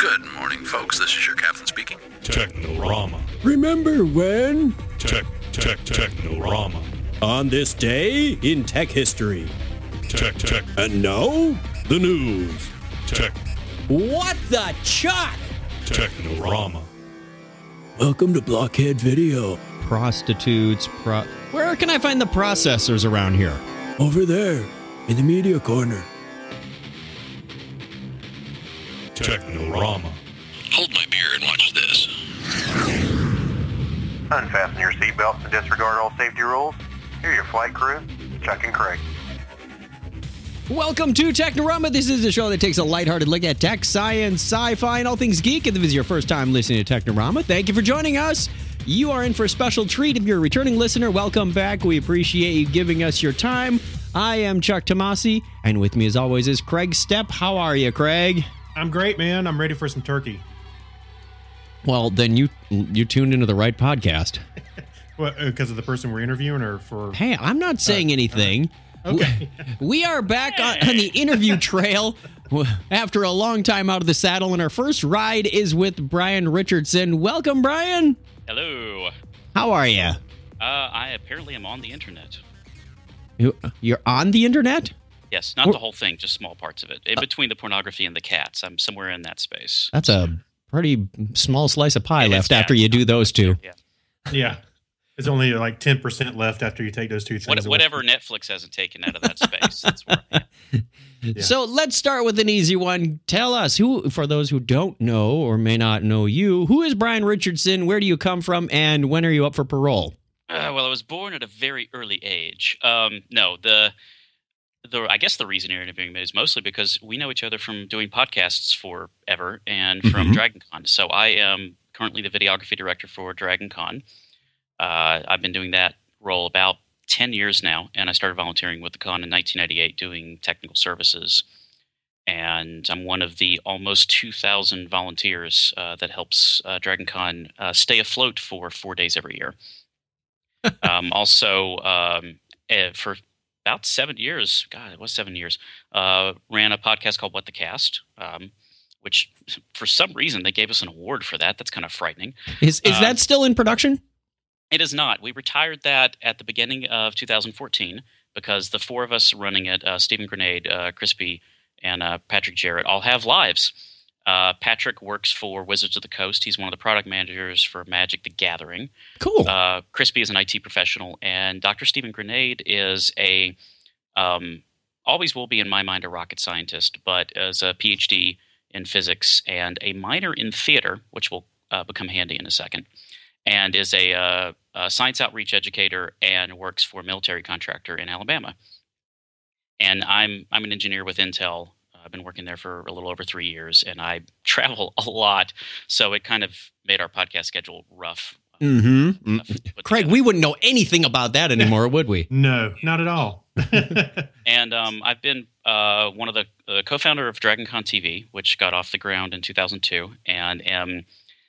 Good morning, folks. This is your captain speaking. Technorama. Remember when? Technorama. On this day in tech history. Tech. And now, the news. Tech. What the chuck? Technorama. Welcome to Blockhead Video. Prostitutes. Where can I find the processors around here? Over there, in the media corner. Technorama. Hold my beer and watch this. Unfasten your seatbelts and disregard all safety rules. Here are your flight crew, Chuck and Craig. Welcome to Technorama. This is a show that takes a lighthearted look at tech, science, sci-fi, and all things geek. If this is your first time listening to Technorama, thank you for joining us. You are in for a special treat. If you're a returning listener, welcome back. We appreciate you giving us your time. I am Chuck Tomasi, and with me as always is Craig Stepp. How are you, Craig? I'm great, man. I'm ready for some turkey. Well, then you tuned into the right podcast. What, because of the person we're interviewing, or for? Hey, I'm not saying anything. Okay. We are back on the interview trail after a long time out of the saddle, and our first ride is with Brian Richardson. Welcome, Brian. Hello. How are you? I apparently am on the internet. You're on the internet? Yes, not the whole thing, just small parts of it. In between the pornography and the cats, I'm somewhere in that space. That's a pretty small slice of pie It is, left yeah. after you do those two. Yeah. There's only like 10% left after you take those two things. Whatever Netflix hasn't taken out of that space. That's where I am. Yeah. So let's start with an easy one. Tell us, for those who don't know or may not know you, who is Brian Richardson? Where do you come from? And when are you up for parole? Well, I was born at a very early age. I guess the reason you're interviewing me is mostly because we know each other from doing podcasts forever and from DragonCon. So I am currently the videography director for DragonCon. I've been doing that role about 10 years now, and I started volunteering with the con in 1998 doing technical services. And I'm one of the almost 2,000 volunteers that helps DragonCon stay afloat for 4 days every year. For about 7 years, God, it was 7 years, ran a podcast called What the Cast, which for some reason they gave us an award for that. That's kind of frightening. Is that still in production? It is not. We retired that at the beginning of 2014 because the four of us running it, Stephen Grenade, Crispy, and Patrick Jarrett, all have lives. Patrick works for Wizards of the Coast. He's one of the product managers for Magic the Gathering. Cool. Crispy is an IT professional, and Dr. Stephen Grenade is always will be in my mind a rocket scientist, but as a PhD in physics and a minor in theater, which will become handy in a second, and is a science outreach educator and works for a military contractor in Alabama. And I'm an engineer with Intel. I've been working there for a little over 3 years, and I travel a lot, so it kind of made our podcast schedule rough. Craig, we wouldn't know anything about that anymore, would we? No, not at all. And I've been one of the co-founder of DragonCon TV, which got off the ground in 2002, and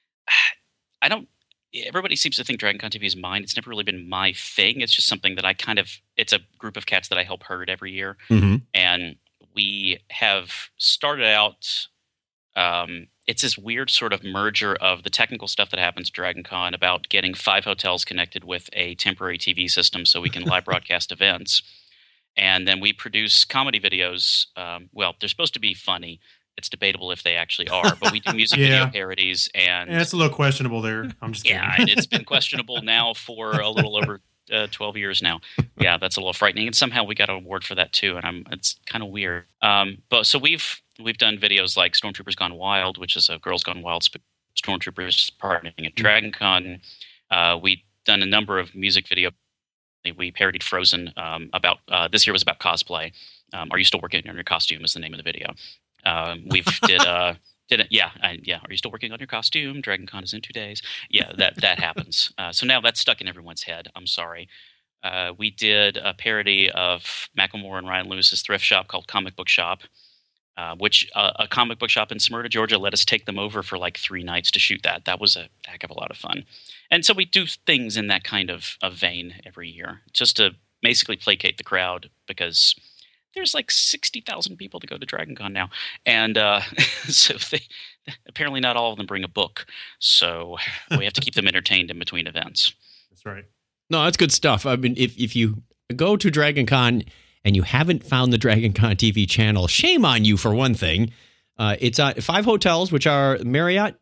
everybody seems to think DragonCon TV is mine. It's never really been my thing. It's just something that it's a group of cats that I help herd every year. And we have started out, it's this weird sort of merger of the technical stuff that happens at DragonCon about getting 5 hotels connected with a temporary TV system so we can live broadcast events. And then we produce comedy videos. Well, they're supposed to be funny. It's debatable if they actually are, but we do music video parodies. And it's a little questionable there. I'm just kidding. Yeah, it's been questionable now for a little over 12 years now. Yeah, that's a little frightening. And somehow we got an award for that too, and it's kind of weird. But so we've done videos like Stormtroopers Gone Wild, which is a Girls Gone Wild Stormtroopers partnering at DragonCon. We've done a number of music videos. We parodied Frozen. About this year was about cosplay. Are you still working on your costume? Is the name of the video. We've Are you still working on your costume? DragonCon is in 2 days. Yeah, that happens. So now that's stuck in everyone's head. I'm sorry. We did a parody of Macklemore and Ryan Lewis's thrift shop called Comic Book Shop, which a comic book shop in Smyrna, Georgia, let us take them over for like 3 nights to shoot that. That was a heck of a lot of fun. And so we do things in that kind of vein every year, just to basically placate the crowd, because there's like 60,000 people that go to Dragon Con now. And so apparently not all of them bring a book. So we have to keep them entertained in between events. That's right. No, that's good stuff. I mean, if you go to Dragon Con and you haven't found the Dragon Con TV channel, shame on you for one thing. It's on 5 hotels, which are Marriott,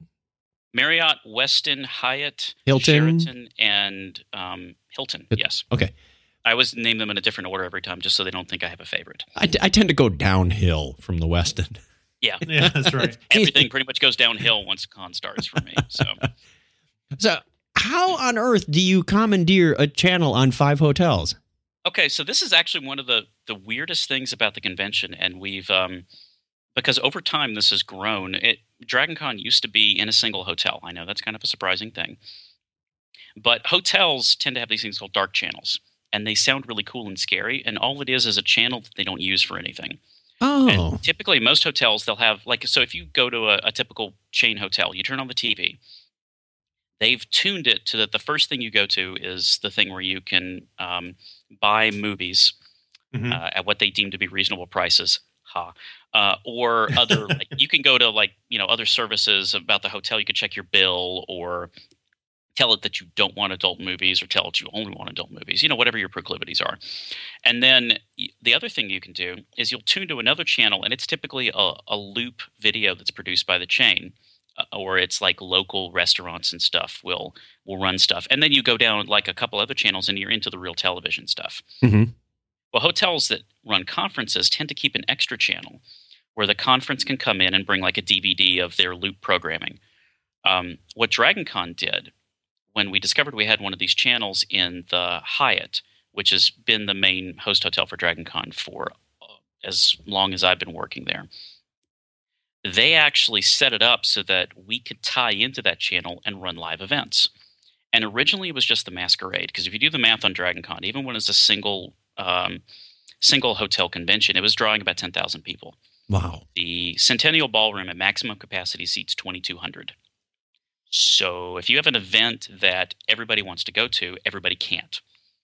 Westin, Hyatt, Hilton, Sheraton, and Hilton. Yes. Okay. I always name them in a different order every time, just so they don't think I have a favorite. I tend to go downhill from the Westin. Yeah, Yeah, that's right. everything pretty much goes downhill once con starts for me. So how on earth do you commandeer a channel on 5 hotels? Okay, so this is actually one of the weirdest things about the convention, and we've because over time this has grown. Dragon Con used to be in a single hotel. I know that's kind of a surprising thing, but hotels tend to have these things called dark channels, and they sound really cool and scary. And all it is a channel that they don't use for anything. Oh, And typically, most hotels they'll have so if you go to a typical chain hotel, you turn on the TV. They've tuned it to that the first thing you go to is the thing where you can buy movies at what they deem to be reasonable prices. Or other you can go to other services about the hotel. You can check your bill or tell it that you don't want adult movies or tell it you only want adult movies, whatever your proclivities are. And then the other thing you can do is you'll tune to another channel, and it's typically a loop video that's produced by the chain, or it's like local restaurants and stuff will run stuff. And then you go down like a couple other channels and you're into the real television stuff. Mm-hmm. Well, hotels that run conferences tend to keep an extra channel where the conference can come in and bring like a DVD of their loop programming. What Dragon Con did, when we discovered we had one of these channels in the Hyatt, which has been the main host hotel for Dragon Con for as long as I've been working there, they actually set it up so that we could tie into that channel and run live events. And originally it was just the Masquerade, because if you do the math on Dragon Con, even when it's a single hotel convention, it was drawing about 10,000 people. Wow. The Centennial Ballroom at maximum capacity seats 2,200. So if you have an event that everybody wants to go to, everybody can't.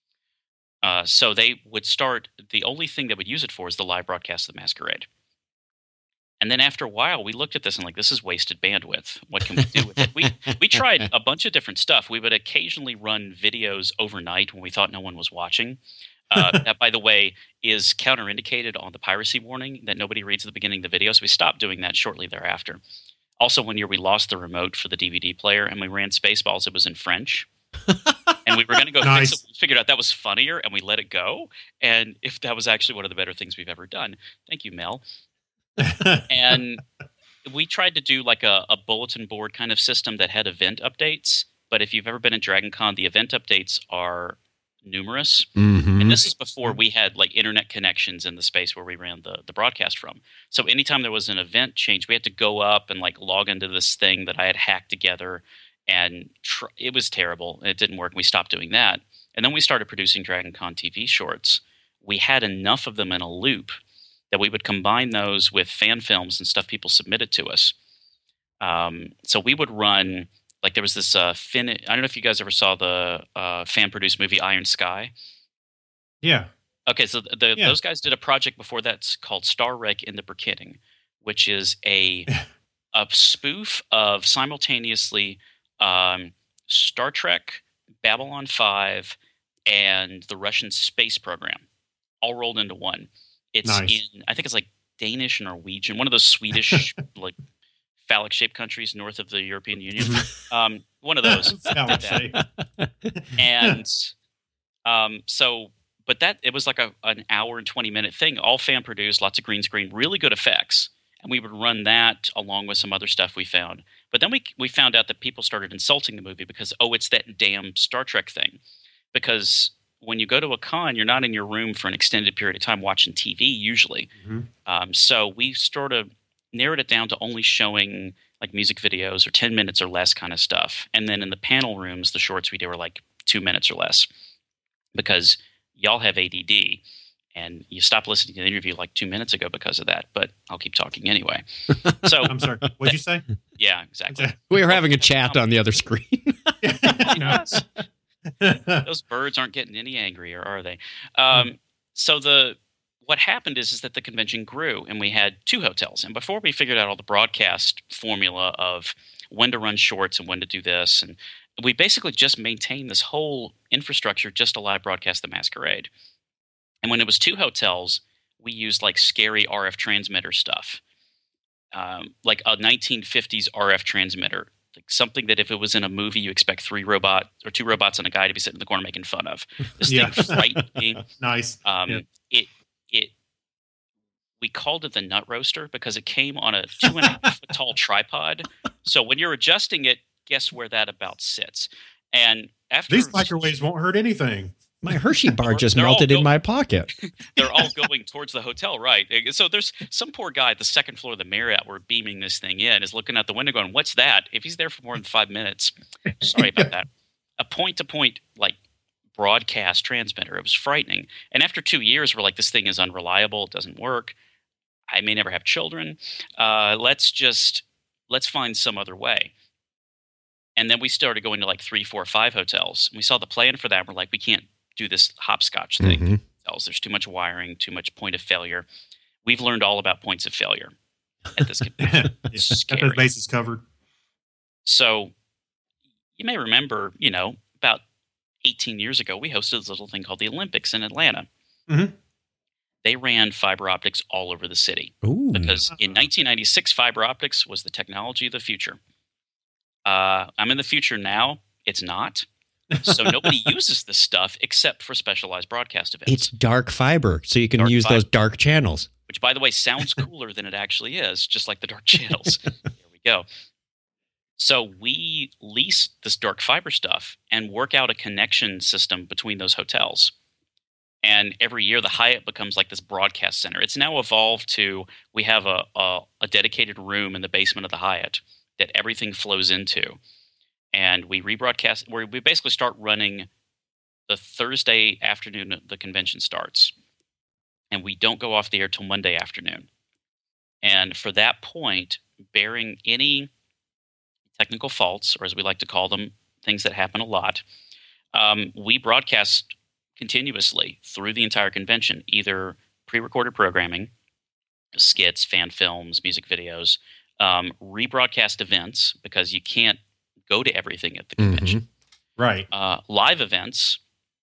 So they would start, the only thing they would use it for is the live broadcast of the Masquerade. And then after a while, we looked at this and like, this is wasted bandwidth. What can we do with it? We tried a bunch of different stuff. We would occasionally run videos overnight when we thought no one was watching. That, by the way, is counterindicated on the piracy warning that nobody reads at the beginning of the video. So we stopped doing that shortly thereafter. Also, one year we lost the remote for the DVD player and we ran Spaceballs. It was in French. And we were going to go fix it. We figured out that was funnier and we let it go. And if that was actually one of the better things we've ever done. Thank you, Mel. And we tried to do like a bulletin board kind of system that had event updates. But if you've ever been at Dragon Con, the event updates are numerous. Mm-hmm. And this is before we had like internet connections in the space where we ran the broadcast from. So anytime there was an event change, we had to go up and like log into this thing that I had hacked together. And it was terrible. It didn't work. We stopped doing that. And then we started producing Dragon Con TV shorts. We had enough of them in a loop that we would combine those with fan films and stuff people submitted to us. So we would run, like there was this I don't know if you guys ever saw the fan-produced movie Iron Sky. Yeah. Okay, so those guys did a project before that's called Star Wreck in the Beginning, which is a spoof of simultaneously Star Trek, Babylon 5, and the Russian space program, all rolled into one. It's in, I think it's like Danish, Norwegian, one of those Swedish like phallic-shaped countries north of the European Union. One of those. And but it was like an hour and 20-minute thing, all fan-produced, lots of green screen, really good effects. And we would run that along with some other stuff we found. But then we found out that people started insulting the movie because, it's that damn Star Trek thing. Because when you go to a con, you're not in your room for an extended period of time watching TV usually. Mm-hmm. So we sort of narrowed it down to only showing like music videos or 10 minutes or less kind of stuff. And then in the panel rooms, the shorts we did were like 2 minutes or less. Because y'all have ADD. And you stopped listening to the interview like 2 minutes ago because of that, but I'll keep talking anyway. So I'm sorry. What'd you say? Yeah, exactly. We were having a chat on the other screen. Those birds aren't getting any angrier, are they? So what happened is that the convention grew, and we had 2 hotels. And before we figured out all the broadcast formula of when to run shorts and when to do this, and we basically just maintained this whole infrastructure just to live broadcast the Masquerade. And when it was 2 hotels, we used like scary RF transmitter stuff, like a 1950s RF transmitter, like something that if it was in a movie, you expect 2 robots and a guy to be sitting in the corner making fun of. This thing frightened me. Nice. We called it the nut roaster because it came on a 2.5 foot tall tripod. So when you're adjusting it, guess where that about sits. And after These microwaves won't hurt anything. My Hershey bar just They're melted all in my pocket. They're all going towards the hotel, right? So there's some poor guy at the second floor of the Marriott we're beaming this thing in is looking out the window going, what's that? If he's there for more than 5 minutes, sorry about that. A point-to-point, like, broadcast transmitter. It was frightening. And after 2 years, we're like, this thing is unreliable. It doesn't work. I may never have children. Let's find some other way. And then we started going to like 3, 4, 5 hotels. And we saw the plan for that. We're like, we can't do this hopscotch thing. Mm-hmm. There's too much wiring, too much point of failure. We've learned all about points of failure at this convention. It's Got scary. those bases covered. So you may remember, about 18 years ago, we hosted this little thing called the Olympics in Atlanta. Mm-hmm. They ran fiber optics all over the city. Ooh. Because in 1996, fiber optics was the technology of the future. I'm in the future now. It's not. So nobody uses this stuff except for specialized broadcast events. It's dark fiber, so you can Dark use fiber. those dark channels. Which, by the way, sounds cooler than it actually is, just like the dark channels. There we go. So we lease this dark fiber stuff and work out a connection system between those hotels. And every year, the Hyatt becomes like this broadcast center. It's now evolved to we have a dedicated room in the basement of the Hyatt that everything flows into. And we rebroadcast, where we basically start running the Thursday afternoon the convention starts. And we don't go off the air till Monday afternoon. And for that point, bearing any technical faults, or as we like to call them, things that happen a lot, we broadcast continuously through the entire convention, either pre-recorded programming, skits, fan films, music videos, rebroadcast events, because you can't go to everything at the convention. Right. Live events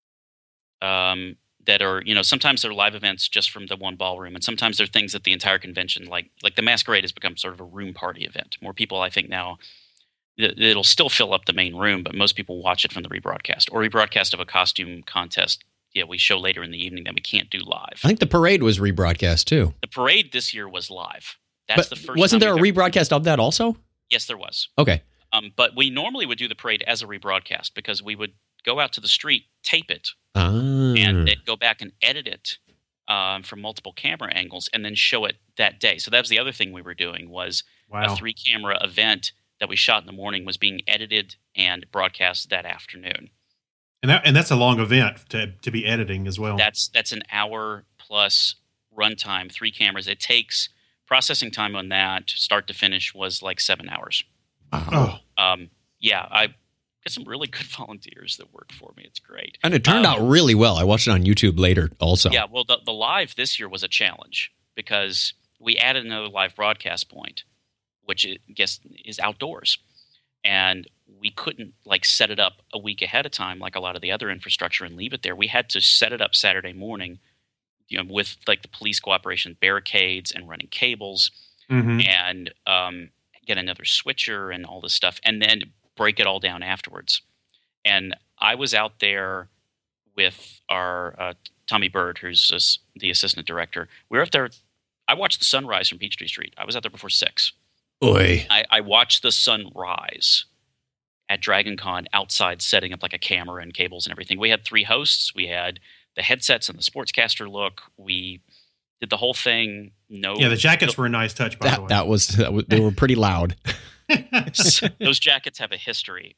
that are, sometimes they're live events just from the one ballroom, and sometimes they're things that the entire convention, like the Masquerade has become sort of a room party event. More people, I think, now, it'll still fill up the main room, but most people watch it from the rebroadcast or rebroadcast of a costume contest. Yeah, we show later in the evening that we can't do live. I think the parade was rebroadcast too. The parade this year was live. That's the first. Wasn't time there a we've ever- rebroadcast of that also? Yes, there was. Okay. But we normally would do the parade as a rebroadcast because we would go out to the street, tape it, Ah. and then go back and edit it from multiple camera angles, and then show it that day. So that was the other thing we were doing was a 3-camera event that we shot in the morning was being edited and broadcast that afternoon. And that's a long event to be editing as well. That's an hour plus runtime, 3 cameras. It takes processing time on that start to finish was like 7 hours. Oh, Yeah, I got some really good volunteers that work for me. It's great. And it turned out really well. I watched it on YouTube later also. Yeah, well, the live this year was a challenge because we added another live broadcast point, which I guess is outdoors. And we couldn't set it up a week ahead of time like a lot of the other infrastructure and leave it there. We had to set it up Saturday morning, with the police cooperation, barricades and running cables, and get another switcher and all this stuff, and then break it all down afterwards. And I was out there with our Tommy Bird, who's the assistant director. We were up there. I watched the sunrise from Peachtree Street. I was out there before 6. Oy. I watched the sun rise at Dragon Con outside, setting up like a camera and cables and everything. We had 3 hosts. We had the headsets and the sportscaster look. We did the whole thing. Yeah, the jackets were a nice touch, by the way. That was they were pretty loud. Those jackets have a history.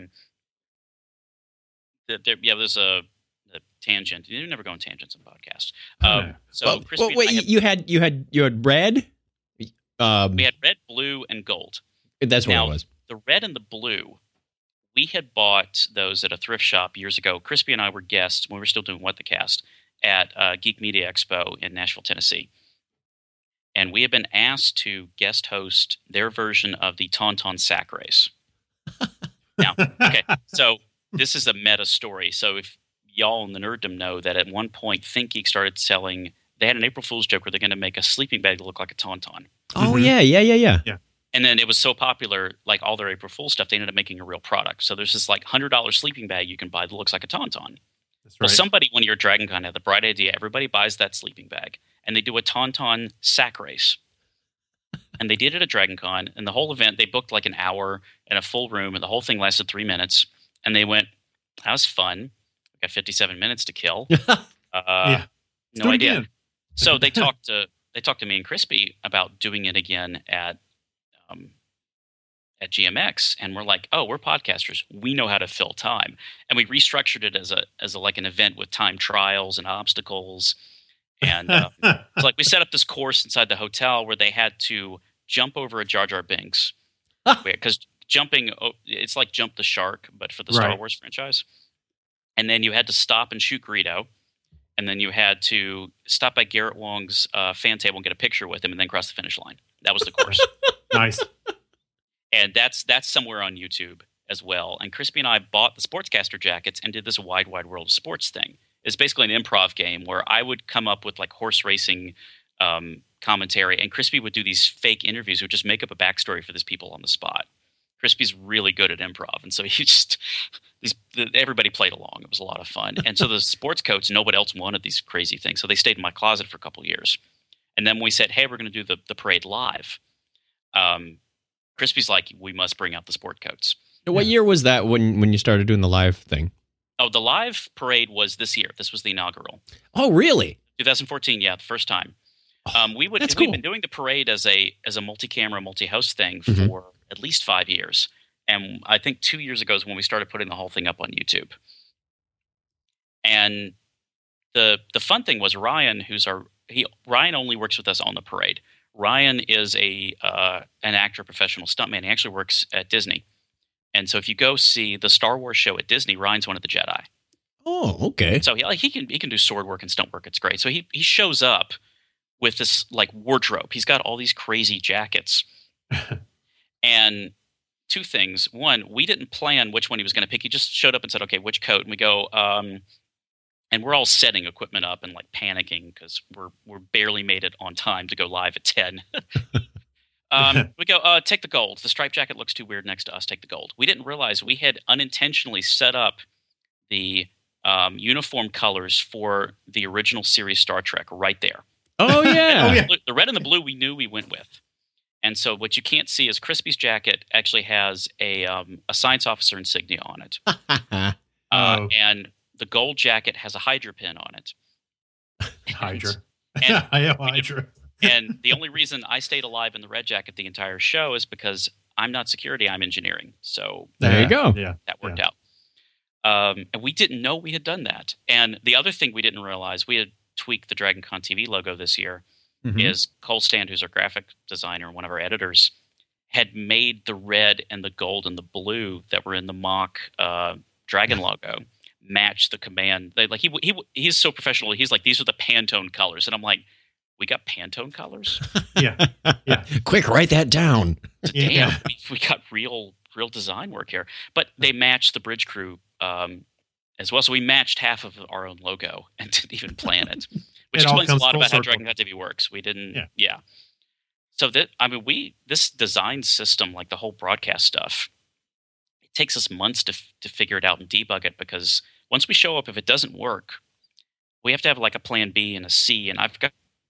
There's a tangent. You never go on tangents on podcasts. Chris, you had red. We had red, blue, and gold. That's what Now, it was. The red and the blue, we had bought those at a thrift shop years ago. Crispy and I were guests when we were still doing What the Cast, at Geek Media Expo in Nashville, Tennessee. And we have been asked to guest host their version of the Tauntaun Sack Race. Now, okay, so this is a meta story. So if y'all in the nerddom know that at one point ThinkGeek started selling, they had an April Fool's joke where they're going to make a sleeping bag that looked like a Tauntaun. Oh, yeah. And then it was so popular, like all their April Fool's stuff, they ended up making a real product. So there's this like $100 sleeping bag you can buy that looks like a Tauntaun. That's Well, right. somebody, when you're at Dragon Con, had the bright idea. Everybody buys that sleeping bag, and they do a Tauntaun sack race. And they did it at Dragon Con, and the whole event, they booked like an hour in a full room, and the whole thing lasted 3 minutes. And they went, that was fun. We got 57 minutes to kill. Yeah. No do it idea. again. So they talked to me and Crispy about doing it again at GMX, and we're like, oh, we're podcasters, we know how to fill time, and we restructured it as a like an event with time trials and obstacles, and it's like we set up this course inside the hotel where they had to jump over a Jar Jar Binks, because jumping, it's like Jump the Shark but for the Star Right. Wars franchise, and then you had to stop and shoot Greedo, and then you had to stop by Garrett Wong's fan table and get a picture with him, and then cross the finish line. That was the course. Nice. And that's somewhere on YouTube as well. And Crispy and I bought the Sportscaster jackets and did this Wide World of Sports thing. It's basically an improv game where I would come up with like horse racing commentary, and Crispy would do these fake interviews. Would just make up a backstory for these people on the spot. Crispy's really good at improv, and so he just everybody played along. It was a lot of fun. And so the sports coats, nobody else wanted these crazy things, so they stayed in my closet for a couple of years. And then when we said, "Hey, we're going to do the parade live," Crispy's like, we must bring out the sport coats. What year was that when you started doing the live thing? Oh, the live parade was this year. This was the inaugural. Oh, really? 2014, yeah, the first time. We've that's cool. been doing the parade as a multi-camera, multi-host thing Mhm. for at least 5 years. And I think 2 years ago is when we started putting the whole thing up on YouTube. And the fun thing was Ryan, Ryan only works with us on the parade. Ryan is an actor, professional stuntman. He actually works at Disney. And so if you go see the Star Wars show at Disney, Ryan's one of the Jedi. Oh, okay. So he can do sword work and stunt work. It's great. So he shows up with this like wardrobe. He's got all these crazy jackets. And two things. One, we didn't plan which one he was going to pick. He just showed up and said, okay, which coat? And we go, and we're all setting equipment up and like panicking because we're barely made it on time to go live at 10. We go, take the gold. The striped jacket looks too weird next to us. Take the gold. We didn't realize we had unintentionally set up the uniform colors for the original series Star Trek right there. Oh, yeah. The red and the blue we knew we went with. And so what you can't see is Crispy's jacket actually has a science officer insignia on it. Oh. And the gold jacket has a Hydra pin on it. Hydra. And, I am Hydra. and the only reason I stayed alive in the red jacket the entire show is because I'm not security, I'm engineering. So There you go. Yeah. that worked out. And we didn't know we had done that. And the other thing we didn't realize, we had tweaked the Dragon Con TV logo this year, is Cole Stand, who's our graphic designer and one of our editors, had made the red and the gold and the blue that were in the mock Dragon logo match the command. He's so professional. He's like, these are the Pantone colors. And I'm like, we got Pantone colors? Yeah. Quick, write that down. Damn, Yeah. we got real design work here. But they matched the Bridge Crew as well. So we matched half of our own logo and didn't even plan it. Which It all explains a comes lot full about how circle. Dragon Con TV works. We didn't, Yeah. So this design system, like the whole broadcast stuff, it takes us months to figure it out and debug it, because once we show up, if it doesn't work, we have to have like a plan B and a C. And I've got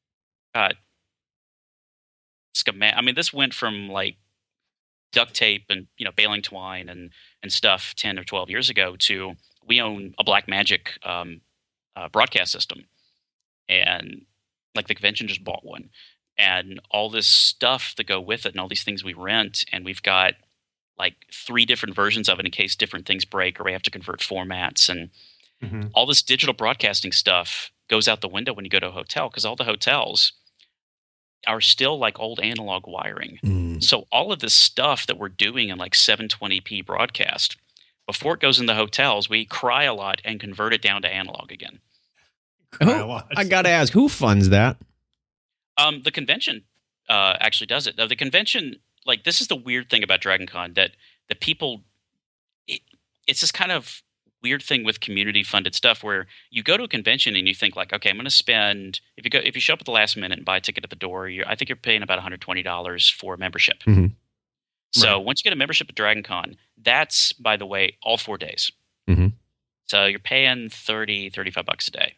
schematic. I mean, this went from like duct tape and baling twine and stuff 10 or 12 years ago to we own a Blackmagic broadcast system, and like the convention just bought one, and all this stuff that go with it, and all these things we rent, and we've got like 3 different versions of it in case different things break or we have to convert formats, and all this digital broadcasting stuff goes out the window when you go to a hotel, because all the hotels are still like old analog wiring. So all of this stuff that we're doing in like 720p broadcast, before it goes in the hotels, we cry a lot and convert it down to analog again. Cry a lot. I gotta ask, who funds that? The convention actually does it. The convention, like, this is the weird thing about Dragon Con, that the people, it's this kind of weird thing with community funded stuff where you go to a convention and you think like, okay, I'm going to spend, if you show up at the last minute and buy a ticket at the door, I think you're paying about $120 for membership. Mhm. So once you get a membership at Dragon Con, that's, by the way, all 4 days. Mhm. So you're paying $35 a day.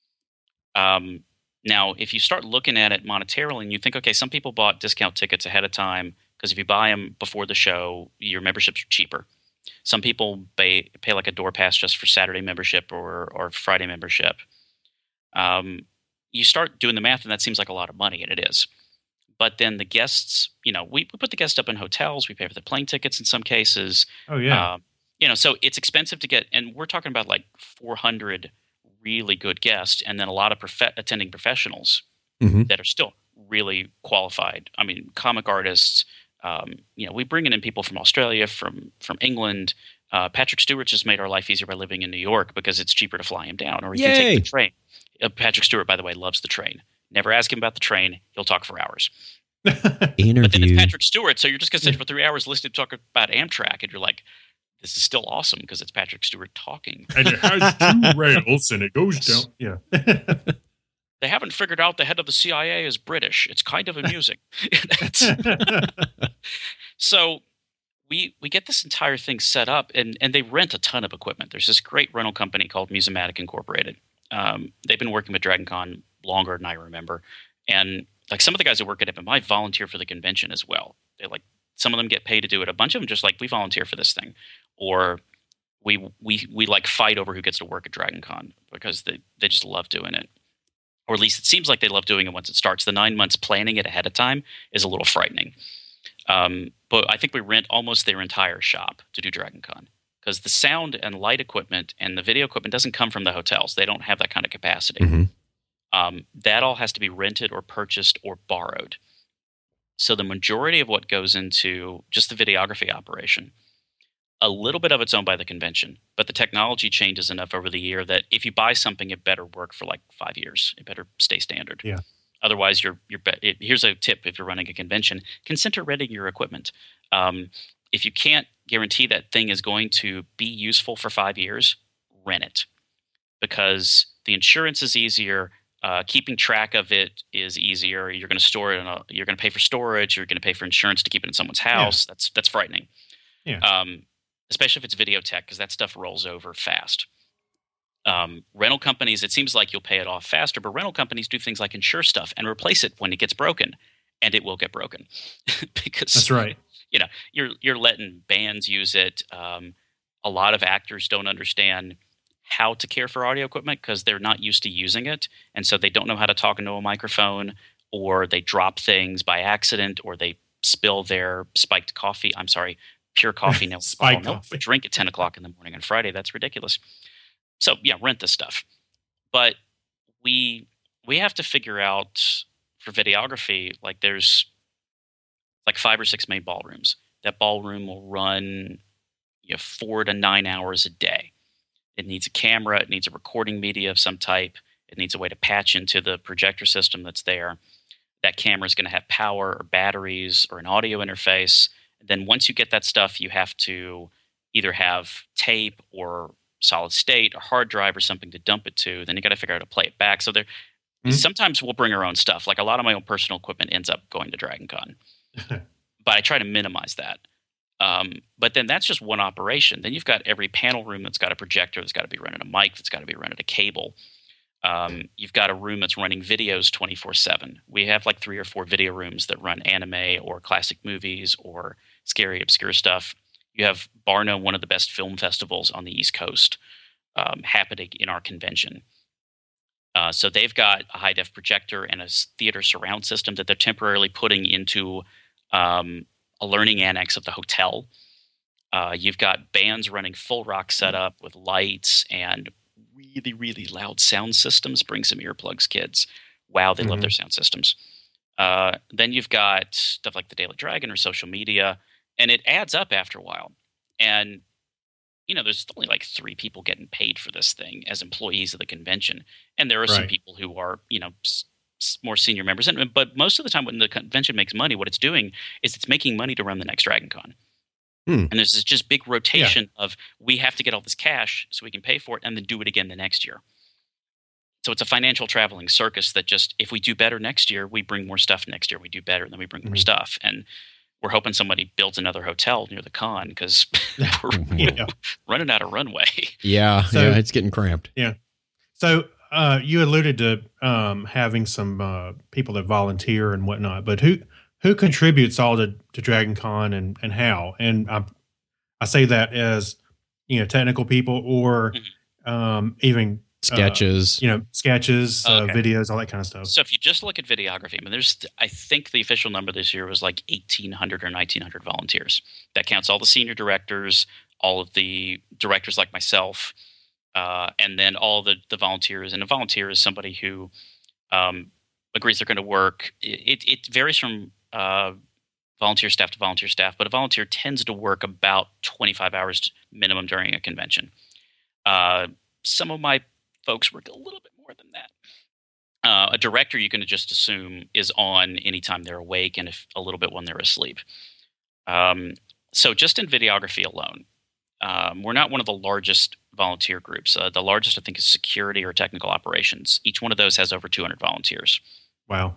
Now, if you start looking at it monetarily and you think, okay, some people bought discount tickets ahead of time because if you buy them before the show, your memberships are cheaper. Some people pay like a door pass just for Saturday membership or Friday membership. You start doing the math, and that seems like a lot of money, and it is. But then the guests, we put the guests up in hotels. We pay for the plane tickets in some cases. Oh, yeah. So it's expensive to get, and we're talking about like 400 really good guests, and then a lot of attending professionals that are still really qualified. I mean, comic artists. We bring in people from Australia, from England. Patrick Stewart just made our life easier by living in New York because it's cheaper to fly him down, or he can take the train. Patrick Stewart, by the way, loves the train. Never ask him about the train; he'll talk for hours. Interview. But then it's Patrick Stewart, so you're just going to sit for 3 hours listening to talk about Amtrak, and you're like, "This is still awesome because it's Patrick Stewart talking." And it has 2 rails, and it goes down. Yeah. They haven't figured out the head of the CIA is British. It's kind of amusing. So we get this entire thing set up, and they rent a ton of equipment. There's this great rental company called Musematic Incorporated. They've been working with Dragon Con longer than I remember. And like some of the guys that work at it might volunteer for the convention as well. They like some of them get paid to do it. A bunch of them just like, we volunteer for this thing. Or we like fight over who gets to work at Dragon Con because they just love doing it. Or at least it seems like they love doing it once it starts. The 9 months planning it ahead of time is a little frightening. But I think we rent almost their entire shop to do Dragon Con because the sound and light equipment and the video equipment doesn't come from the hotels. They don't have that kind of capacity. That all has to be rented or purchased or borrowed. So the majority of what goes into just the videography operation, a little bit of it's owned by the convention, but the technology changes enough over the year that if you buy something, it better work for like 5 years. It better stay standard. Yeah. Otherwise, here's a tip if you're running a convention: consider renting your equipment. If you can't guarantee that thing is going to be useful for 5 years, rent it because the insurance is easier. Keeping track of it is easier. You're going to store it. You're going to pay for storage. You're going to pay for insurance to keep it in someone's house. Yeah. That's frightening. Yeah. Especially if it's video tech, because that stuff rolls over fast. Rental companies, it seems like you'll pay it off faster, but rental companies do things like insure stuff and replace it when it gets broken, and it will get broken because that's right. You're letting bands use it. A lot of actors don't understand how to care for audio equipment because they're not used to using it, and so they don't know how to talk into a microphone, or they drop things by accident, or they spill their spiked coffee. I'm sorry. Pure coffee. No, Spiked coffee. Drink at 10 o'clock in the morning on Friday. That's ridiculous. So yeah, rent this stuff. But we have to figure out for videography, like there's like 5 or 6 main ballrooms. That ballroom will run 4 to 9 hours a day. It needs a camera. It needs a recording media of some type. It needs a way to patch into the projector system that's there. That camera is going to have power or batteries or an audio interface. Then once you get that stuff, you have to either have tape or solid state or hard drive or something to dump it to. Then you got to figure out how to play it back. So sometimes we'll bring our own stuff. Like a lot of my own personal equipment ends up going to Dragon Con. But I try to minimize that. But then that's just one operation. Then you've got every panel room that's got a projector, that's got to be running a mic, that's got to be running a cable. You've got a room that's running videos 24/7. We have like 3 or 4 video rooms that run anime or classic movies or scary, obscure stuff. You have Barno, one of the best film festivals on the East Coast, happening in our convention. So they've got a high-def projector and a theater surround system that they're temporarily putting into a learning annex of the hotel. You've got bands running full rock setup with lights and really, really loud sound systems. Bring some earplugs, kids. Wow, they love their sound systems. Then you've got stuff like the Daily Dragon or social media, and it adds up after a while. And there's only like 3 people getting paid for this thing as employees of the convention. And there are some Right. people who are, more senior members. But most of the time when the convention makes money, what it's doing is it's making money to run the next Dragon Con. And there's this just big rotation of we have to get all this cash so we can pay for it and then do it again the next year. So it's a financial traveling circus that just, if we do better next year, we bring more stuff next year. We do better, and then we bring more stuff. And we're hoping somebody builds another hotel near the con because we're running out of runway. Yeah, So- it's getting cramped. So you alluded to having some people that volunteer and whatnot, but who contributes all to Dragon Con and how? And I say that as technical people or even Sketches. sketches, Okay. videos, all that kind of stuff. So if you just look at videography, I think the official number this year was like 1,800 or 1,900 volunteers. That counts all the senior directors, all of the directors like myself, and then all the volunteers. And a volunteer is somebody who agrees they're going to work. It varies from volunteer staff to volunteer staff, but a volunteer tends to work about 25 hours minimum during a convention. Some of my folks work a little bit more than that. A director, you can just assume, is on anytime they're awake and if a little bit when they're asleep. So just in videography alone, we're not one of the largest volunteer groups. The largest, I think, is security or technical operations. Each one of those has over 200 volunteers. Wow.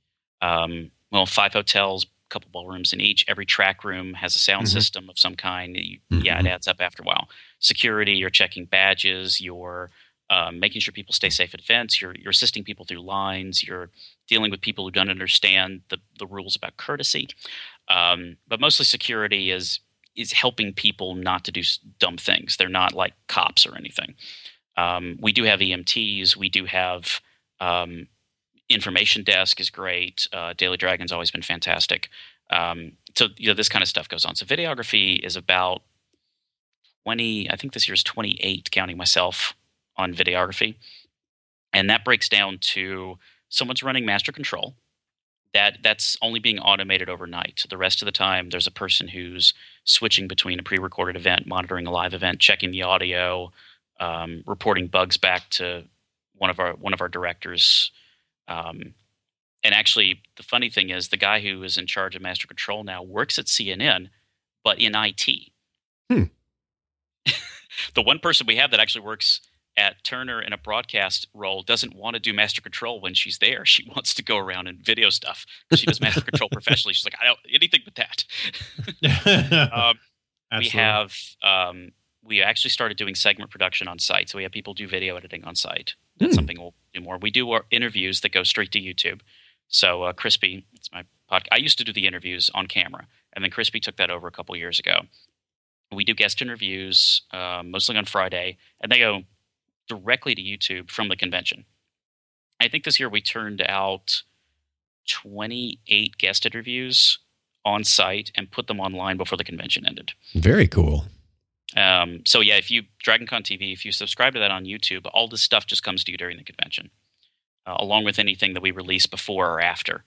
5 hotels, a couple ballrooms in each. Every track room has a sound system of some kind. It adds up after a while. Security, you're checking badges, you're making sure people stay safe at events, you're assisting people through lines, you're dealing with people who don't understand the rules about courtesy. But mostly security is helping people not to do dumb things. They're not like cops or anything. We do have EMTs. We do have information desk is great. Daily Dragon's always been fantastic. So this kind of stuff goes on. So videography is about 20. I think this year's 28, counting myself on videography, and that breaks down to someone's running master control. That's only being automated overnight. So the rest of the time, there's a person who's switching between a pre-recorded event, monitoring a live event, checking the audio, reporting bugs back to one of our directors. And actually, the funny thing is, the guy who is in charge of master control now works at CNN, but in IT. The one person we have that actually works at Turner in a broadcast role doesn't want to do master control when she's there. She wants to go around and video stuff. She does master control professionally. She's like, I don't anything but that. We actually started doing segment production on site. So we have people do video editing on site. That's something we'll do more. We do our interviews that go straight to YouTube. So Crispy, it's my podcast. I used to do the interviews on camera, and then Crispy took that over a couple years ago. We do guest interviews mostly on Friday, and they go directly to YouTube from the convention. I think this year we turned out 28 guest interviews on site and put them online before the convention ended. Very cool. So yeah, if you DragonCon TV, if you subscribe to that on YouTube, all this stuff just comes to you during the convention, along with anything that we release before or after.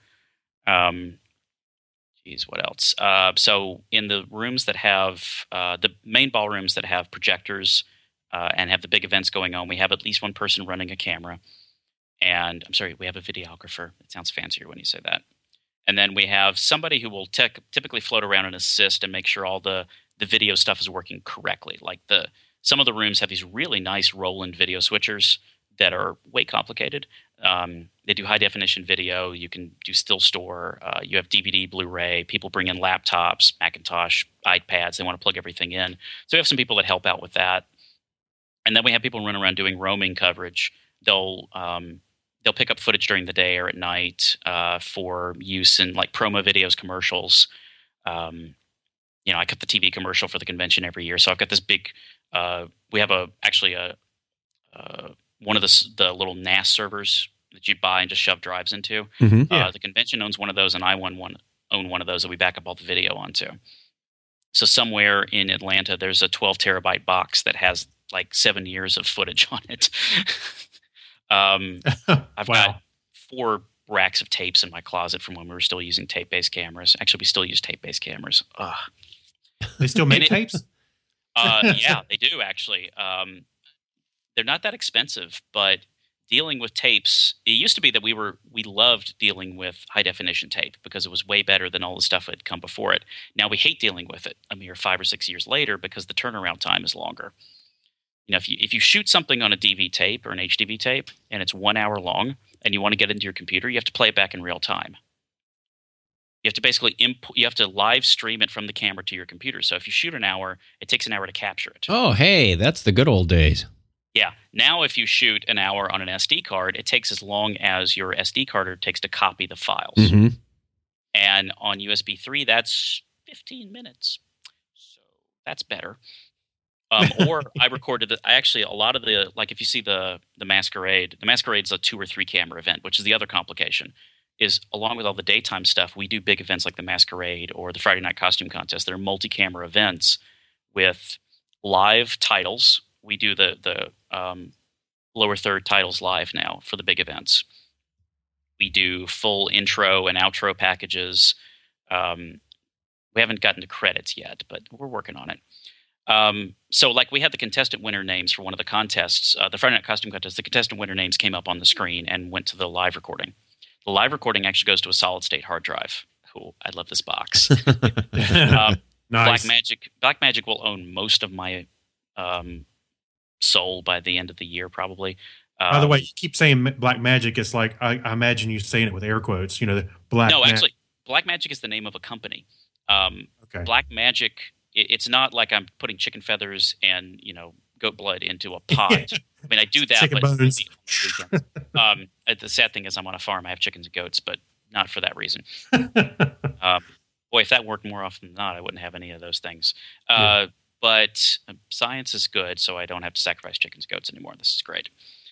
What else? So in the rooms that have the main ballrooms that have projectors and have the big events going on, we have at least one person running a camera. And I'm sorry, we have a videographer. It sounds fancier when you say that. And then we have somebody who will typically float around and assist and make sure all the video stuff is working correctly. Like some of the rooms have these really nice Roland video switchers that are way complicated. They do high definition video. You can do still store. You have DVD, Blu-ray. People bring in laptops, Macintosh, iPads. They want to plug everything in. So we have some people that help out with that. And then we have people run around doing roaming coverage. They'll pick up footage during the day or at night for use in like promo videos, commercials. I cut the TV commercial for the convention every year. So I've got this big. We have one of the little NAS servers that you buy and just shove drives into. The convention owns one of those, and I own one of those that we back up all the video onto. So somewhere in Atlanta, there's a 12 terabyte box that has like 7 years of footage on it. I've got 4 racks of tapes in my closet from when we were still using tape-based cameras. Actually, we still use tape-based cameras. They still make tapes? Yeah, they do actually. They're not that expensive, but dealing with tapes, it used to be that we loved dealing with high definition tape because it was way better than all the stuff that had come before it. Now we hate dealing with it a mere 5 or 6 years later because the turnaround time is longer. You know, if you shoot something on a DV tape or an HDV tape and it's 1 hour long and you want to get it into your computer, you have to play it back in real time. You have to basically you have to live stream it from the camera to your computer. So if you shoot an hour, it takes an hour to capture it. Oh, hey, that's the good old days. Yeah. Now, if you shoot an hour on an SD card, it takes as long as your SD card takes to copy the files. Mm-hmm. And on USB 3, that's 15 minutes. So that's better. Or I recorded actually a lot of the, like if you see the Masquerade's a 2 or 3 camera event, which is the other complication, is along with all the daytime stuff, we do big events like the Masquerade or the Friday Night Costume Contest. They're multi-camera events with live titles. We do the lower third titles live now for the big events. We do full intro and outro packages. We haven't gotten to credits yet, but we're working on it. So like we had the contestant winner names for one of the contests, the Friday Night Costume Contest, the contestant winner names came up on the screen and went to the live recording. The live recording actually goes to a solid state hard drive. Cool. I love this box. Nice. Blackmagic will own most of my soul by the end of the year, probably. By the way, you keep saying Black Magic. It's like I imagine you saying it with air quotes. You know, the Black. No, actually, Blackmagic is the name of a company. Okay. Blackmagic. It's not like I'm putting chicken feathers and goat blood into a pot. I mean, I do that, Chicken but bones. the sad thing is, I'm on a farm. I have chickens and goats, but not for that reason. Boy, if that worked more often than not, I wouldn't have any of those things. Yeah. But science is good, so I don't have to sacrifice chickens and goats anymore. This is great.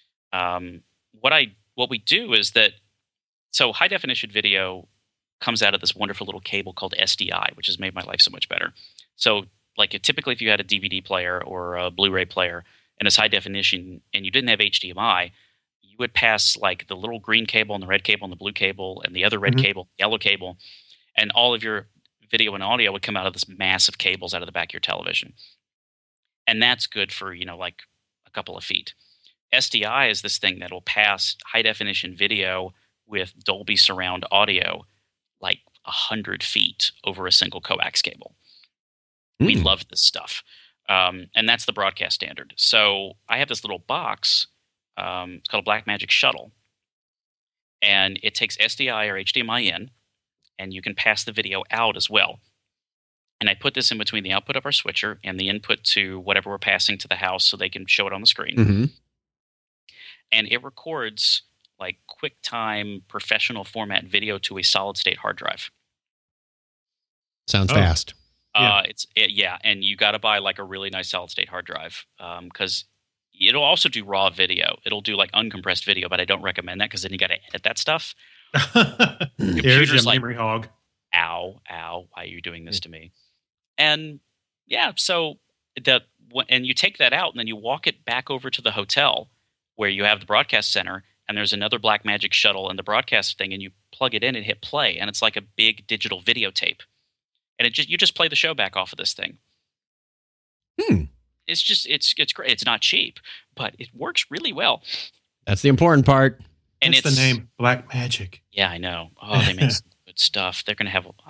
What we do is that, so high definition video comes out of this wonderful little cable called SDI, which has made my life so much better. So like typically if you had a DVD player or a Blu-ray player and it's high definition and you didn't have HDMI, you would pass like the little green cable and the red cable and the blue cable and the other red cable, yellow cable, and all of your video and audio would come out of this massive cables out of the back of your television. And that's good for, like a couple of feet. SDI is this thing that will pass high definition video with Dolby surround audio like 100 feet over a single coax cable. We love this stuff. And that's the broadcast standard. So I have this little box. It's called a Blackmagic Shuttle. And it takes SDI or HDMI in, and you can pass the video out as well. And I put this in between the output of our switcher and the input to whatever we're passing to the house so they can show it on the screen. Mm-hmm. And it records like QuickTime professional format video to a solid state hard drive. Sounds fast. And you got to buy like a really nice solid state hard drive because it'll also do raw video. It'll do like uncompressed video, but I don't recommend that because then you got to edit that stuff. There's your memory hog. Ow, why are you doing this to me? And yeah, so and you take that out and then you walk it back over to the hotel where you have the broadcast center and there's another Blackmagic Shuttle and the broadcast thing and you plug it in and hit play and it's like a big digital videotape. And you just play the show back off of this thing. It's great. It's not cheap, but it works really well. That's the important part. And That's the name, Blackmagic. Yeah, I know. Oh, they make some good stuff. They're going to have.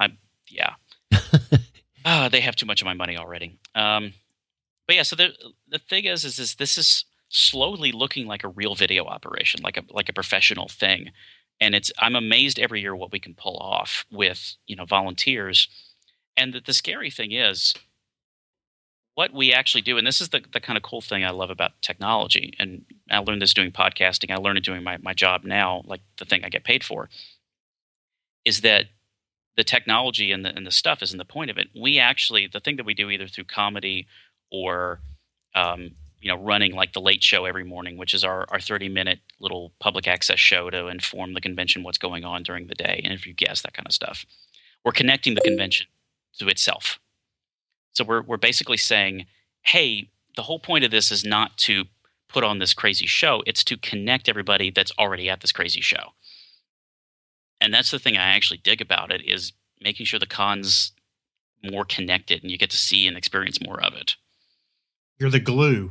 They have too much of my money already. But yeah, so the thing is this is slowly looking like a real video operation, like a professional thing, and I'm amazed every year what we can pull off with volunteers. And the scary thing is what we actually do, and this is the kind of cool thing I love about technology, and I learned this doing podcasting, I learned it doing my job now, like the thing I get paid for, is that the technology and the stuff isn't the point of it. We actually, the thing that we do either through comedy or running like the Late Show every morning, which is our 30-minute little public access show to inform the convention what's going on during the day, interview guests, that kind of stuff. We're connecting the convention to itself. So we're basically saying, hey, the whole point of this is not to put on this crazy show. It's to connect everybody that's already at this crazy show. And that's the thing I actually dig about it, is making sure the con's more connected and you get to see and experience more of it. You're the glue.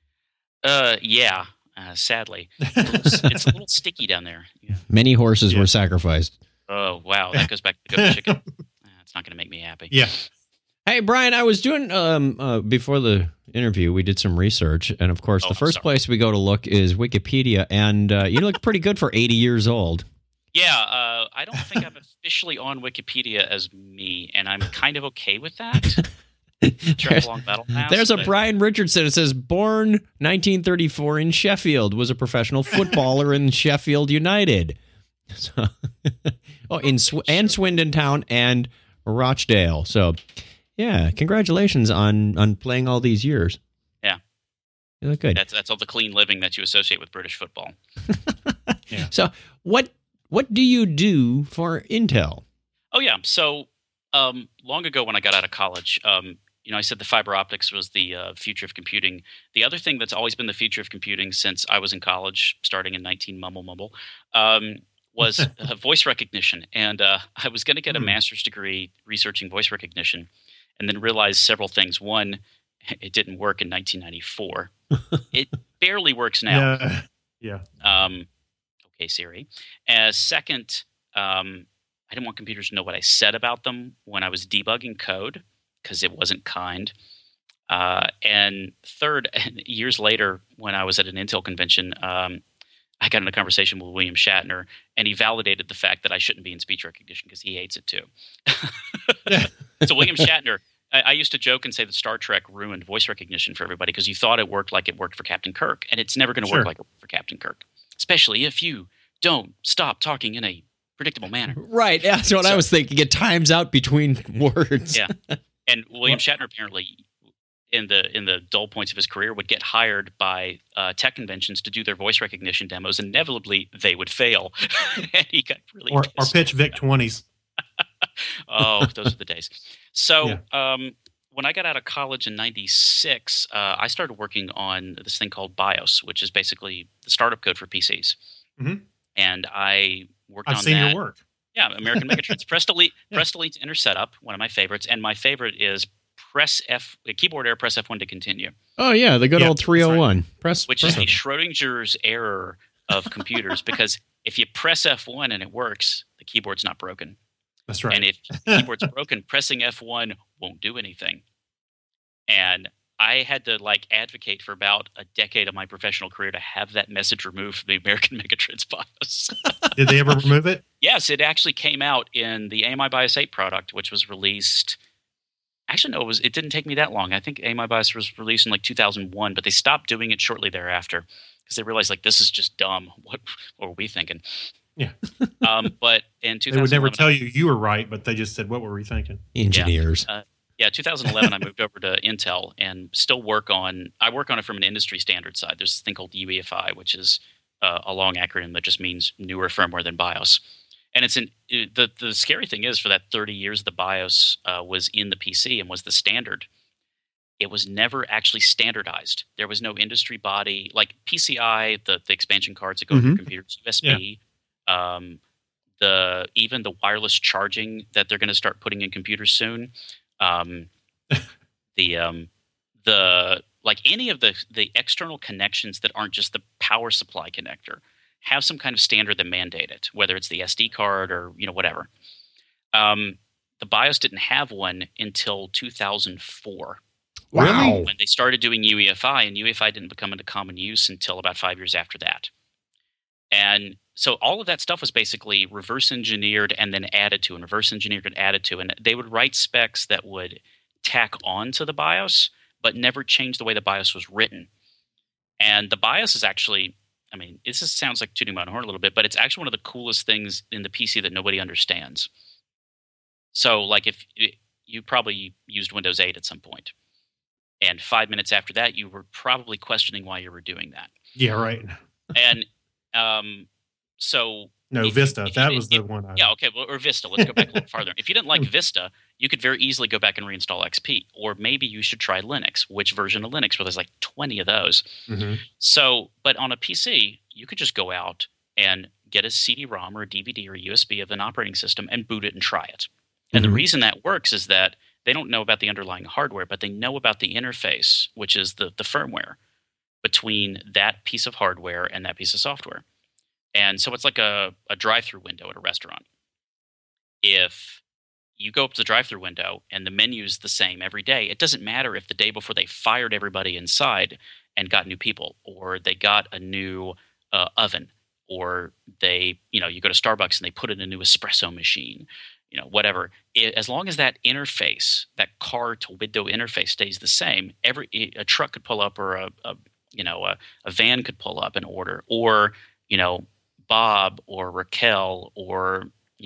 Yeah. Sadly, it's a little sticky down there. Yeah. Many horses were sacrificed. Oh wow, that goes back to the goat chicken. It's not going to make me happy. Yeah. Hey, Brian, I was doing before the interview, we did some research, and of course, the first place we go to look is Wikipedia, and you look pretty good for 80 years old. Yeah, I don't think I'm officially on Wikipedia as me, and I'm kind of okay with that. There's a Brian Richardson. It says, born 1934 in Sheffield, was a professional footballer in Sheffield United. So, and Swindon Town and Rochdale. So, yeah, congratulations on playing all these years. Yeah. You look good. That's all the clean living that you associate with British football. Yeah. So, what do you do for Intel? Oh, yeah. So, long ago when I got out of college, I said the fiber optics was the future of computing. The other thing that's always been the future of computing since I was in college, starting in 19 was voice recognition. And I was going to get a master's degree researching voice recognition, and then realized several things. One, it didn't work in 1994. It barely works now. Yeah. Okay, Siri. Second, I didn't want computers to know what I said about them when I was debugging code, because it wasn't kind. And third, years later, when I was at an Intel convention, I got in a conversation with William Shatner, and he validated the fact that I shouldn't be in speech recognition because he hates it too. So William Shatner, I used to joke and say that Star Trek ruined voice recognition for everybody because you thought it worked like it worked for Captain Kirk, and it's never going to work like it worked for Captain Kirk, especially if you don't stop talking in a predictable manner. Right. Yeah, that's what I was thinking. It times out between words. Yeah. And William Shatner apparently, in the dull points of his career, would get hired by tech conventions to do their voice recognition demos. Inevitably, they would fail, and he got really or pitch VIC-20s. Oh, those are the days. So when I got out of college in '96, I started working on this thing called BIOS, which is basically the startup code for PCs. Mm-hmm. And I worked on that. I've seen your work. Yeah, American Megatrends. Press Delete to enter setup, one of my favorites. And my favorite is keyboard error, press F1 to continue. Oh, yeah, the good old 301. Right. Which is the Schrodinger's error of computers, because if you press F1 and it works, the keyboard's not broken. That's right. And if the keyboard's broken, pressing F1 won't do anything. And I had to advocate for about a decade of my professional career to have that message removed from the American Megatrends BIOS. Did they ever remove it? Yes, it actually came out in the AMI BIOS 8 product, which was released. Actually, no, it didn't take me that long. I think AMI BIOS was released in 2001, but they stopped doing it shortly thereafter because they realized this is just dumb. What were we thinking? Yeah. But in 2011, they would never tell you were right, but they just said, "What were we thinking?" Engineers. Yeah, 2011, I moved over to Intel and still work on it from an industry standard side. There's this thing called UEFI, which is a long acronym that just means newer firmware than BIOS. And the scary thing is, for that 30 years, the BIOS was in the PC and was the standard. It was never actually standardized. There was no industry body like PCI, the expansion cards that go into computers, USB, even the wireless charging that they're going to start putting in computers soon. Any of the external connections that aren't just the power supply connector have some kind of standard that mandate it, whether it's the SD card or whatever. The BIOS didn't have one until 2004. Wow. When they started doing UEFI, and UEFI didn't become into common use until about 5 years after that. And so all of that stuff was basically reverse engineered and then added to, and reverse engineered and added to. And they would write specs that would tack on to the BIOS, but never change the way the BIOS was written. And the BIOS is actually, this sounds like tooting my own horn a little bit, but it's actually one of the coolest things in the PC that nobody understands. So if you probably used Windows 8 at some point, and 5 minutes after that, you were probably questioning why you were doing that. Yeah, right. And Vista. That was the one. Or Vista. Let's go back a little farther. If you didn't like Vista, you could very easily go back and reinstall XP. Or maybe you should try Linux. Which version of Linux? Well, there's 20 of those. Mm-hmm. So, but on a PC, you could just go out and get a CD-ROM or a DVD or a USB of an operating system and boot it and try it. And the reason that works is that they don't know about the underlying hardware, but they know about the interface, which is the firmware between that piece of hardware and that piece of software. And so it's like a drive-through window at a restaurant. If you go up to the drive-through window and the menu's the same every day, it doesn't matter if the day before they fired everybody inside and got new people, or they got a new oven, or you go to Starbucks and they put in a new espresso machine, whatever. As long as that interface, that car to window interface stays the same, a truck could pull up, or a van could pull up and order, or Bob or Raquel or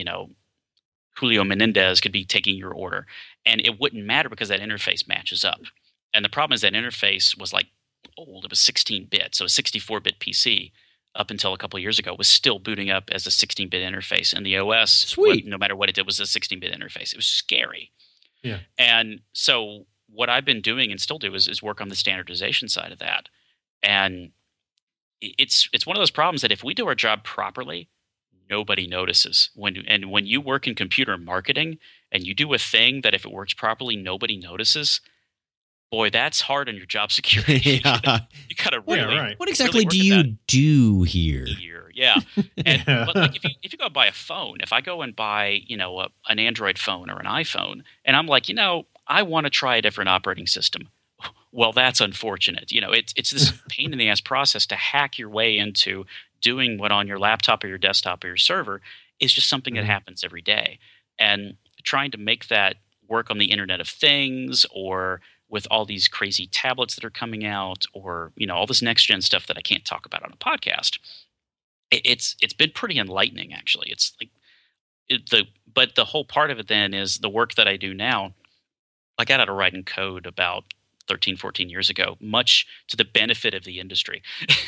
Julio Menendez could be taking your order, and it wouldn't matter because that interface matches up. And the problem is that interface was like old. It was 16-bit, so a 64-bit PC up until a couple of years ago was still booting up as a 16-bit interface, and the OS, Sweet. No matter what it did, was a 16-bit interface. It was scary. Yeah. And so what I've been doing and still do is work on the standardization side of that. And it's one of those problems that if we do our job properly, nobody notices. When you work in computer marketing and you do a thing that if it works properly, nobody notices, boy, that's hard on your job security. Yeah. You gotta really. Yeah, right. What exactly really do work you at that. do here? Yeah. But like if you go buy a phone, if I go and buy, an Android phone or an iPhone, and I'm like, I want to try a different operating system. Well, that's unfortunate. It's this pain in the ass process to hack your way into doing what on your laptop or your desktop or your server is just something that happens every day. And trying to make that work on the Internet of Things, or with all these crazy tablets that are coming out, or all this next gen stuff that I can't talk about on a podcast. It's been pretty enlightening, actually. It's like but the whole part of it then is the work that I do now. I got out of writing code about 13, 14 years ago, much to the benefit of the industry.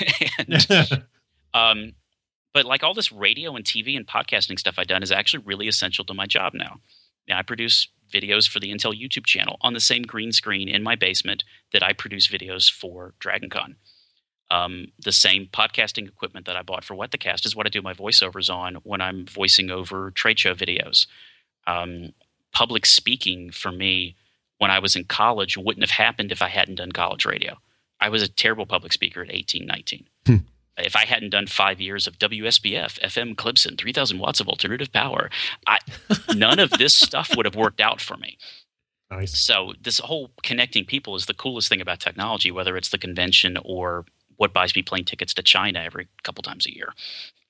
But like all this radio and TV and podcasting stuff I've done is actually really essential to my job now. I produce videos for the Intel YouTube channel on the same green screen in my basement that I produce videos for DragonCon. The same podcasting equipment that I bought for What the Cast is what I do my voiceovers on when I'm voicing over trade show videos. Public speaking for me when I was in college wouldn't have happened if I hadn't done college radio. I was a terrible public speaker at 18, 19. If I hadn't done 5 years of WSBF, FM Clemson, 3,000 watts of alternative power, none of this stuff would have worked out for me. Nice. So this whole connecting people is the coolest thing about technology, whether it's the convention or what buys me plane tickets to China every couple times a year.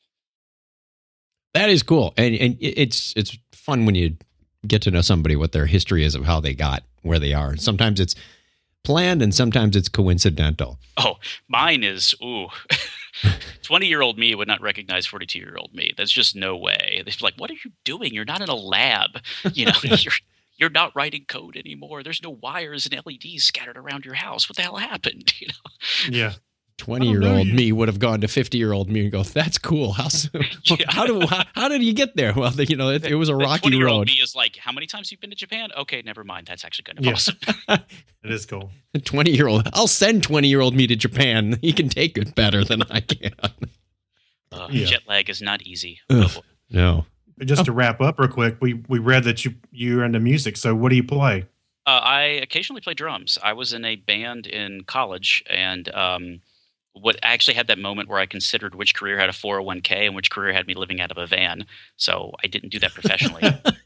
That is cool. And it's fun when you get to know somebody, what their history is of how they got where they are. Sometimes it's planned and sometimes it's coincidental. Oh, mine is, 20-year-old me would not recognize 42-year-old me. There's just no way. They'd be like, what are you doing? You're not in a lab. You're not writing code anymore. There's no wires and LEDs scattered around your house. What the hell happened? Yeah. 20-year-old me would have gone to 50-year-old me and go, that's cool. How did you get there? Well, it was a rocky 20-year-old road. me is like, how many times have you been to Japan? Okay, never mind. That's actually kind of awesome. It is cool. 20-year-old. I'll send 20-year-old me to Japan. He can take it better than I can. Jet lag is not easy. No. Just to wrap up real quick, we read that you're into music. So what do you play? I occasionally play drums. I was in a band in college, and I actually had that moment where I considered which career had a 401k and which career had me living out of a van. So I didn't do that professionally.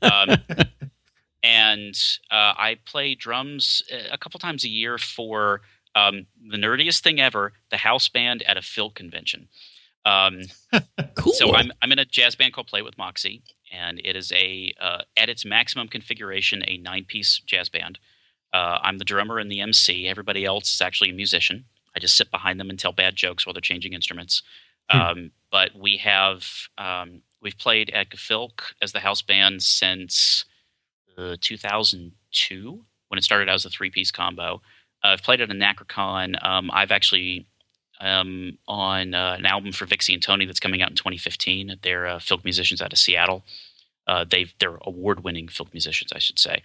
And I play drums a couple times a year for the nerdiest thing ever, the house band at a Phil convention. Cool. So I'm in a jazz band called Play with Moxie, and it is at its maximum configuration, a 9-piece jazz band. I'm the drummer and the MC. Everybody else is actually a musician. I just sit behind them and tell bad jokes while they're changing instruments. But we've played at Gefilk as the house band since 2002, when it started out as a 3-piece combo. I've played at Anachrocon. I've actually on an album for Vixie and Tony that's coming out in 2015. They're folk musicians out of Seattle. They're award-winning folk musicians, I should say.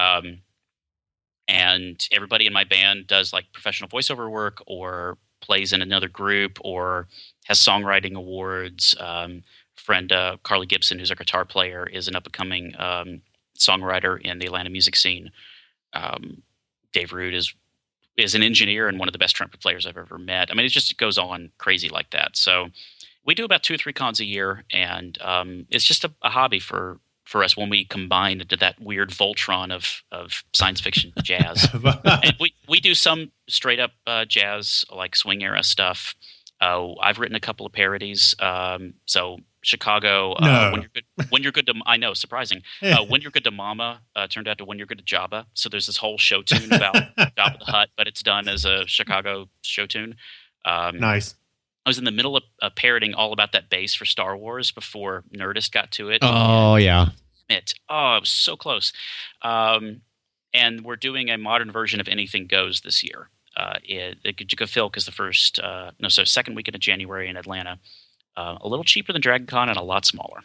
And everybody in my band does like professional voiceover work or plays in another group or has songwriting awards. Friend Carly Gibson, who's our guitar player, is an up-and-coming songwriter in the Atlanta music scene. Dave Root is an engineer and one of the best trumpet players I've ever met. I mean, it goes on crazy like that. So we do about 2 or 3 cons a year, and it's just a hobby for us when we combine into that weird Voltron of science fiction jazz. And we do some straight up jazz, like swing era stuff. I've written a couple of parodies. So Chicago, when you're good to, I know, surprising. When You're Good to Mama turned out to When You're Good to Jabba. So there's this whole show tune about Jabba the Hutt, but it's done as a Chicago show tune. Nice. I was in the middle of parroting all about that bass for Star Wars before Nerdist got to it. Oh, yeah. It was so close. And we're doing a modern version of Anything Goes this year. Phil, because second weekend of January in Atlanta. A little cheaper than Dragon Con and a lot smaller.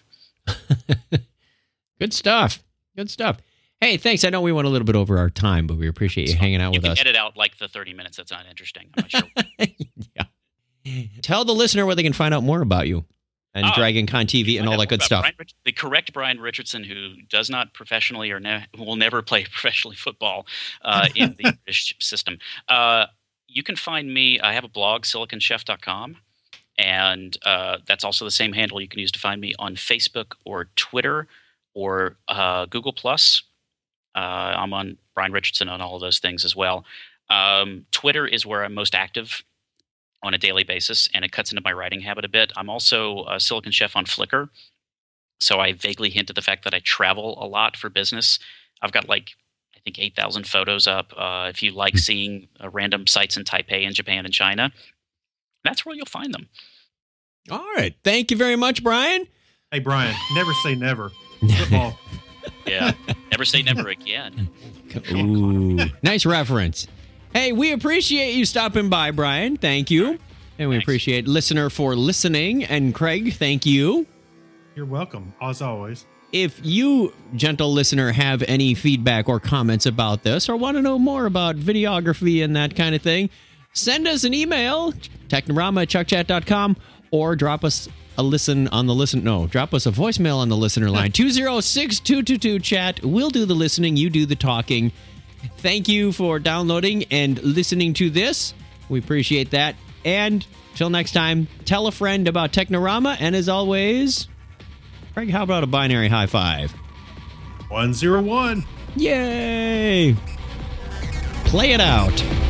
Good stuff. Good stuff. Hey, thanks. I know we went a little bit over our time, but we appreciate you hanging out with us. You can edit out like the 30 minutes that's uninteresting. I'm not sure. Yeah. Tell the listener where they can find out more about you and Dragon Con TV and all that good stuff. The correct Brian Richardson, who does not professionally or will never play professionally football in the British system. You can find me. I have a blog, siliconchef.com. And that's also the same handle you can use to find me on Facebook or Twitter or Google+. I'm on Brian Richardson on all of those things as well. Twitter is where I'm most active on a daily basis, and it cuts into my writing habit a bit. I'm also a Silicon Chef on Flickr, so I vaguely hint at the fact that I travel a lot for business. I've got I think 8,000 photos up. If you like seeing random sites in Taipei and Japan and China, that's where you'll find them. All right. Thank you very much, Brian. Hey, Brian, never say never. Football. Yeah. Never say never again. Ooh, nice reference. Hey, we appreciate you stopping by, Brian. Thank you. And we appreciate listener for listening. And Craig, thank you. You're welcome, as always. If you, gentle listener, have any feedback or comments about this or want to know more about videography and that kind of thing, send us an email, technorama@chuckchat.com, or drop us a drop us a voicemail on the listener line, 206-222-CHAT. We'll do the listening, you do the talking. Thank you for downloading and listening to this. We appreciate that. And till next time, tell a friend about Technorama. And as always, Craig, how about a binary high five? 101. Yay! Play it out.